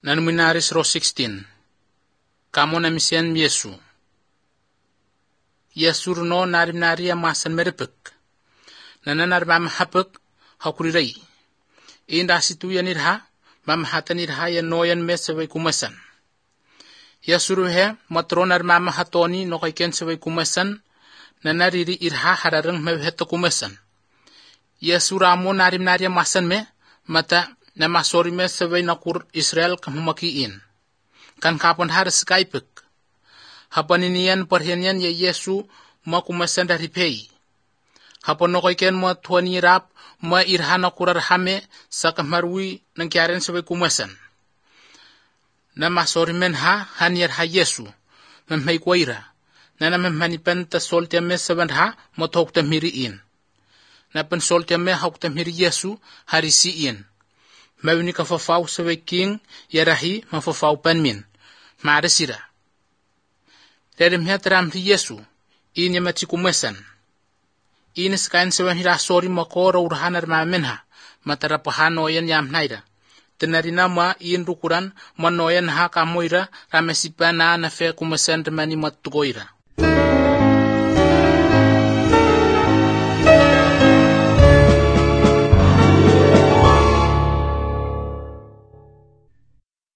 Nanuminaris ro 16. Kamo na misian Yesu. Yesu runo narim masan meripek. Nananar mamahapek hakurirai. Inda situyan irha mamahatan irha yan noyan me saway kumasan. Yesu ruhe matronar mamahatoni no kaiken saway kumasan nanariri irha hararang mawheto kumasan. Yesu ramo narim masan me mata na masori me saway nakur Israel kamumakiin. Kan kapon haras kaipek. Hapaninian perhenian ya Yesu makumasan dari pei. Hapon nokoiken mo tuani rap ma irhana kurar hame sa kamarui ng kiaren saway kumasan. Na masori men hanyar ha Yesu mamay kwaira. Na namamanipan ta soltia me saban mo tok ta miriin. Na pan soltia me hauk ta miri Yesu harisiin. Mawini ka fafaw saway king yarahi mafafaw panmin. Maaresira. Redem hiya taram ri Yesu. Ini mati kumasan. Ini sekain sawan hira sori makoro urhanar mamenha. Matarapahan noyan yam naira. Tenarina ma in rukuran manoyan ha kamoira ramesipa na fe kumasan remani matugoira.